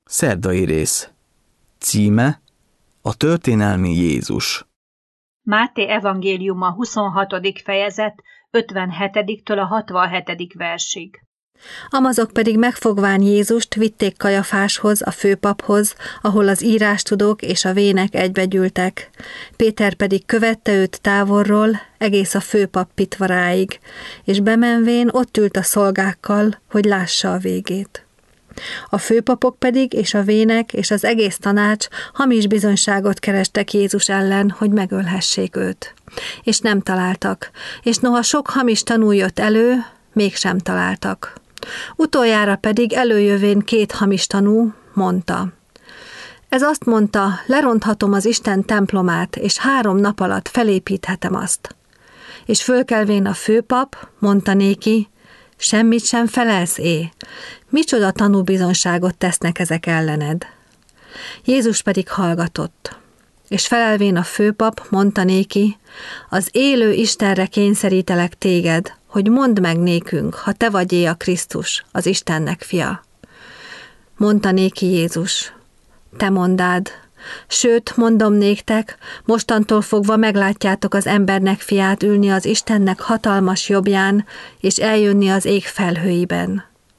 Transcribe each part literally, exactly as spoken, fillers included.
Szerdai rész. Címe: A történelmi Jézus. Máté evangéliuma huszonhatodik fejezet ötvenhetedik-től a hatvanhetedik versig. Amazok pedig megfogván Jézust vitték Kajafáshoz, a főpaphoz, ahol az írástudók és a vének egybegyűltek. Péter pedig követte őt távolról, egész a főpap pitvaráig, és bemenvén ott ült a szolgákkal, hogy lássa a végét. A főpapok pedig és a vének és az egész tanács hamis bizonyságot kerestek Jézus ellen, hogy megölhessék őt. És nem találtak, és noha sok hamis tanú jött elő, mégsem találtak. Utoljára pedig előjövén két hamis tanú mondta: Ez azt mondta, leronthatom az Isten templomát, és három nap alatt felépíthetem azt. És fölkelvén a főpap mondta néki: Semmit sem felelsz é, micsoda tanúbizonyságot tesznek ezek ellened? Jézus pedig hallgatott, és felelvén a főpap mondta néki: Az élő Istenre kényszerítelek téged, hogy mondd meg nékünk, ha te vagy-e a Krisztus, az Istennek fia. Mondta néki Jézus: Te mondád, sőt, mondom néktek, mostantól fogva meglátjátok az embernek fiát ülni az Istennek hatalmas jobbján, és eljönni az ég felhőiben.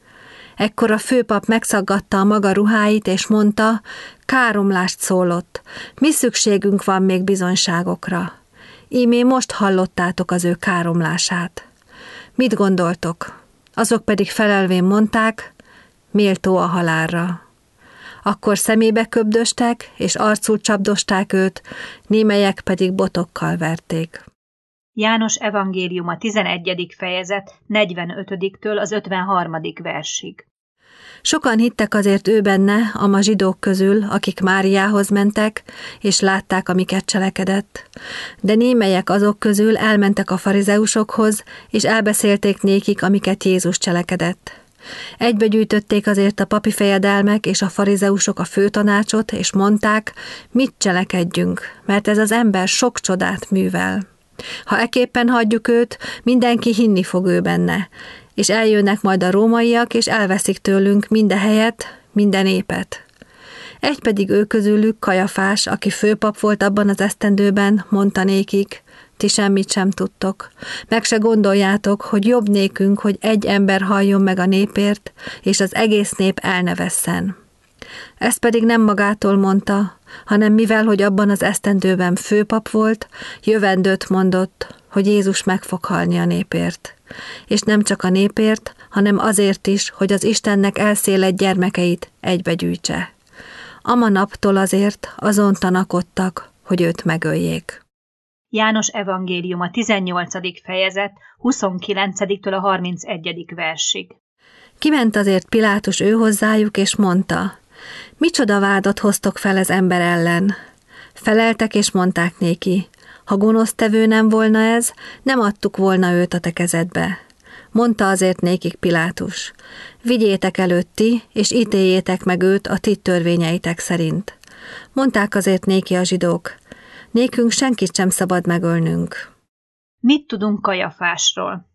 Ekkor a főpap megszaggatta a maga ruháit, és mondta: Káromlást szólott, mi szükségünk van még bizonyságokra? Ímé most hallottátok az ő káromlását. Mit gondoltok? Azok pedig felelvén mondták: Méltó a halálra. Akkor szemébe köbdöstek, és arcul csapdosták őt, némelyek pedig botokkal verték. János evangéliuma tizenegyedik fejezet negyvenötödiktől az ötvenharmadik versig. Sokan hittek azért ő benne, ama zsidók közül, akik Máriához mentek, és látták, amiket cselekedett. De némelyek azok közül elmentek a farizeusokhoz, és elbeszélték nékik, amiket Jézus cselekedett. Egybegyűjtötték azért a papi fejedelmek és a farizeusok a főtanácsot, és mondták: Mit cselekedjünk, mert ez az ember sok csodát művel. Ha eképpen hagyjuk őt, mindenki hinni fog ő benne, és eljönnek majd a rómaiak, és elveszik tőlünk minden helyet, minden népet. Egy pedig ő közülük, Kajafás, aki főpap volt abban az esztendőben, mondta nékik: Ti semmit sem tudtok. Meg se gondoljátok, hogy jobb nékünk, hogy egy ember halljon meg a népért, és az egész nép elnevesszen. Ezt pedig nem magától mondta, hanem mivel, hogy abban az esztendőben főpap volt, jövendőt mondott, hogy Jézus meg fog halni a népért. És nem csak a népért, hanem azért is, hogy az Istennek elszélet gyermekeit egybegyűjtse. Ama naptól azért azon tanakodtak, hogy őt megöljék. János evangéliuma tizennyolcadik fejezet huszonkilencediktől a harmincegyedik versig. Kiment azért Pilátus ő hozzájuk, és mondta: Micsoda vádat hoztok fel az ember ellen? Feleltek, és mondták néki: Ha gonosztevő nem volna ez, nem adtuk volna őt a te kezedbe. Mondta azért nékik Pilátus: Vigyétek előtti, és ítéljétek meg őt a ti törvényeitek szerint. Mondták azért néki a zsidók: Nékünk senkit sem szabad megölnünk. Mit tudunk Kajafásról?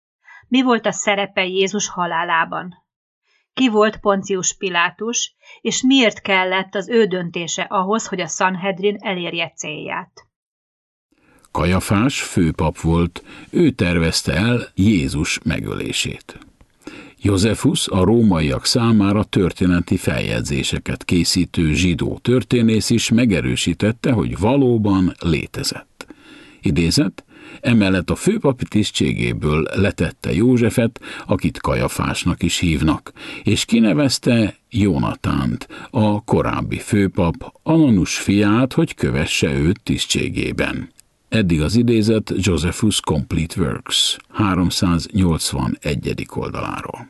Mi volt a szerepe Jézus halálában? Ki volt Poncius Pilátus, és miért kellett az ő döntése ahhoz, hogy a Sanhedrin elérje célját? Kajafás főpap volt, ő tervezte el Jézus megölését. Józsefusz a rómaiak számára történeti feljegyzéseket készítő zsidó történész is megerősítette, hogy valóban létezett. Idézet: Emellett a főpapi tisztségéből letette Józsefet, akit Kajafásnak is hívnak, és kinevezte Jónatánt, a korábbi főpap, Ananus fiát, hogy kövesse őt tisztségében. Eddig az idézet Josephus Complete Works háromszáznyolcvanegyedik oldaláról.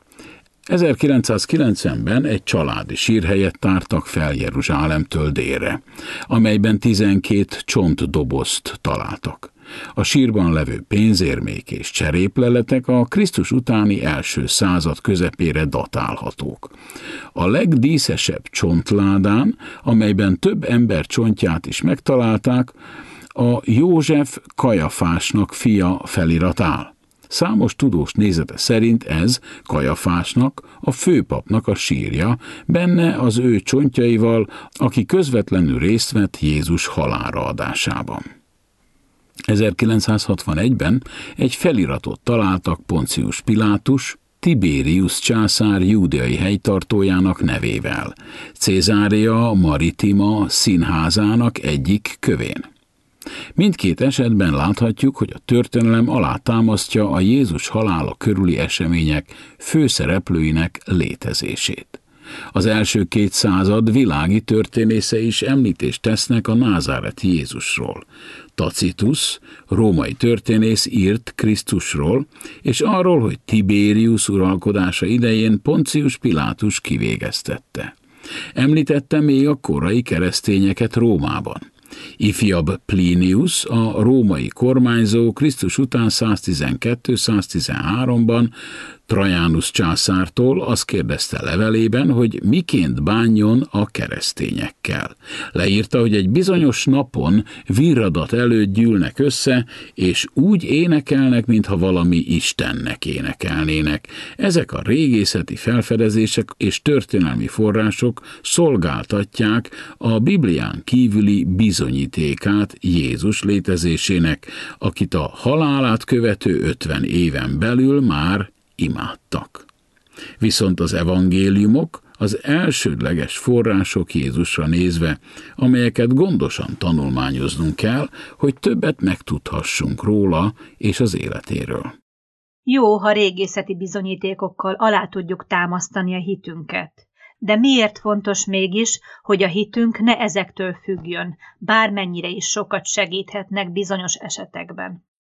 ezerkilencszázkilencvenben egy családi sírhelyet tártak fel Jeruzsálemtől délre, amelyben tizenkét csontdobozt találtak. A sírban levő pénzérmék és cserépleletek a Krisztus utáni első század közepére datálhatók. A legdíszesebb csontládán, amelyben több ember csontját is megtalálták, a József Kajafásnak fia felirat áll. Számos tudós nézete szerint ez Kajafásnak, a főpapnak a sírja, benne az ő csontjaival, aki közvetlenül részt vett Jézus halálra adásában. ezerkilencszázhatvanegyben egy feliratot találtak Poncius Pilátus, Tiberius császár júdeai helytartójának nevével, Caesarea Maritima színházának egyik kövén. Mindkét esetben láthatjuk, hogy a történelem alátámasztja a Jézus halála körüli események főszereplőinek létezését. Az első két század világi történésze is említést tesznek a názáreti Jézusról. Tacitus, római történész írt Krisztusról, és arról, hogy Tiberius uralkodása idején Poncius Pilátus kivégeztette. Említette még a korai keresztényeket Rómában. Ifjabb Plinius, a római kormányzó Krisztus után száztizenkettő-száztizenháromban Trajanus császártól azt kérdezte levelében, hogy miként bánjon a keresztényekkel. Leírta, hogy egy bizonyos napon virradat előtt gyűlnek össze, és úgy énekelnek, mintha valami Istennek énekelnének. Ezek a régészeti felfedezések és történelmi források szolgáltatják a Biblián kívüli bizonyítékát Jézus létezésének, akit a halálát követő ötven éven belül már imádtak. Viszont az evangéliumok az elsődleges források Jézusra nézve, amelyeket gondosan tanulmányoznunk kell, hogy többet megtudhassunk róla és az életéről. Jó, ha régészeti bizonyítékokkal alá tudjuk támasztani a hitünket. De miért fontos mégis, hogy a hitünk ne ezektől függjön, bármennyire is sokat segíthetnek bizonyos esetekben?